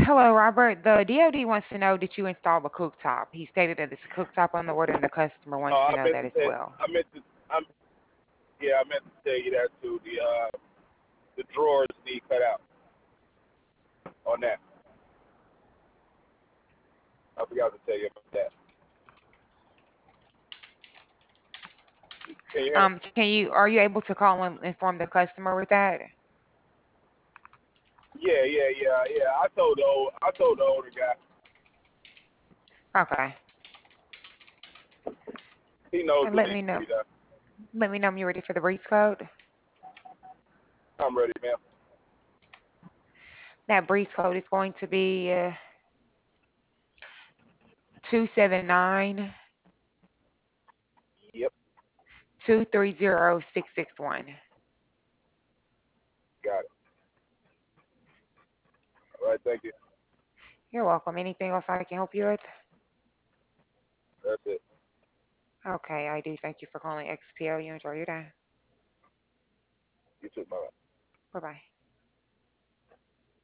Hello, Robert. The DoD wants to know that you installed a cooktop. He stated that it's a cooktop on the order, and the customer wants Oh, to know that as well. I meant to tell you that too. The drawers need cut out on that. I forgot to tell you about that. Can you hear me? Are you able to call and inform the customer with that? Yeah. I told the older guy. Okay. He knows And what needs to be done. let me know when you're ready for the breach code. I'm ready, man. That breach code is going to be 279 Yep, 230661. got it. All right, thank you. You're welcome. Anything else I can help you with? That's it. Okay, I do. Thank you for calling XPO. You enjoy your day. You too, bye. Bye bye.